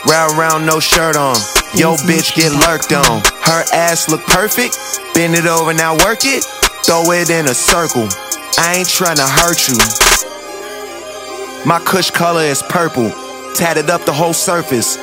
Ride around, no shirt on. Yo, bitch get lurked on. Her ass look perfect. Bend it over, now work it. Throw it in a circle. I ain't tryna hurt you. My kush color is purple. Tatted up the whole surface.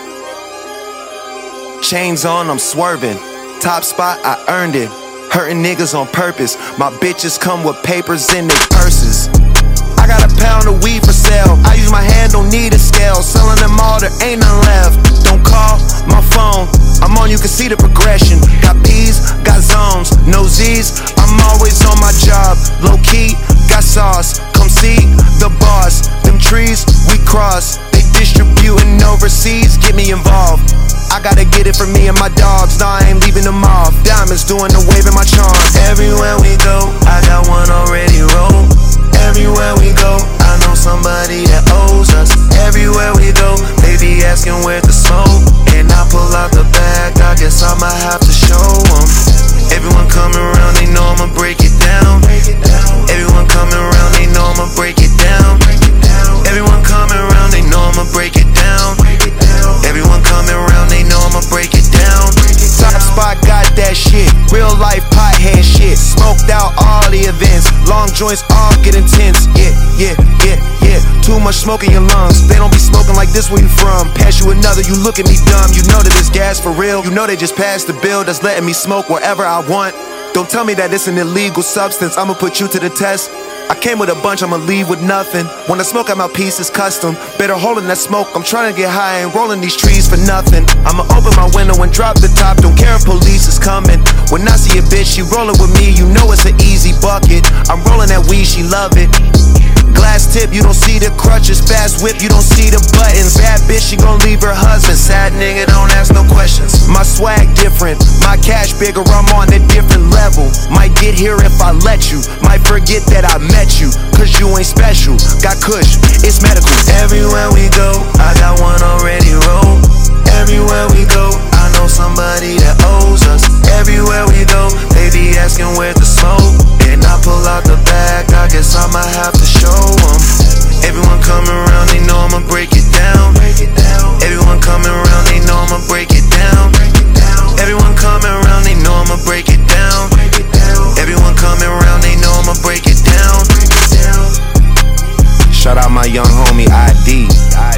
Chains on, I'm swerving. Top spot, I earned it. Hurting niggas on purpose. My bitches come with papers in their purses. I got a pound of weed for sale. I use my hand, don't need a scale. Selling them all, there ain't none left. Don't call my phone. I'm on, you can see the progression. Got P's, got zones, no Z's. I'm always on my job. Low key, got sauce. Come see the boss. Them trees we cross. They distributing overseas. Get me involved. I gotta get it for me and my dogs. Nah, I ain't leaving them off. Diamonds doing the wave in my charm. Everywhere we go, I got one already rolled. Everywhere we go, I know somebody that owes us. Everywhere we go, they be asking where the smoke. And I pull out the bag, I guess I might have to show them. Everyone coming around, they know I'ma break it down. Everyone coming around, they know I'ma break it down. Everyone coming around, they know I'ma break it down. Everyone coming around, they know I'ma break it down. Top spot got that shit, real life pothead shit. Smoked out all the events, long joints all get intense. Yeah. Too much smoke in your lungs. They don't be smoking like this where you from. Pass you another, you look at me dumb. You know that it's gas for real. You know they just passed the bill that's letting me smoke wherever I want. Don't tell me that it's an illegal substance, I'ma put you to the test. I came with a bunch, I'ma leave with nothing. When I smoke out my piece, it's custom. Better holding that smoke, I'm trying to get high. I ain't rolling these trees for nothing. I'ma open my window and drop the top. Don't care if police is coming. When I see a bitch, she rolling with me, you know it's an easy bucket. I'm rolling that weed, she love it. Glass tip, you don't see the crutches. Fast whip, you don't see the buttons. Bad bitch, she gon' leave her husband. Sad nigga, don't ask no questions. My swag different, my cash bigger, I'm on a different level. Might get here if I let you. Might forget that I met you, cause you ain't special. Got kush, it's medical. Everywhere we go, I got one already rolled. Everywhere we go, I know somebody that owes us. Everywhere we go, they be asking where the smoke. And I pull out the bag, I guess I might have to show them. Everyone coming around, they know I'ma break it down. Everyone coming around, they know I'ma break it down. Everyone coming around, they know I'ma break it down. Everyone coming around, they know I'ma break it down. Shout out my young homie ID.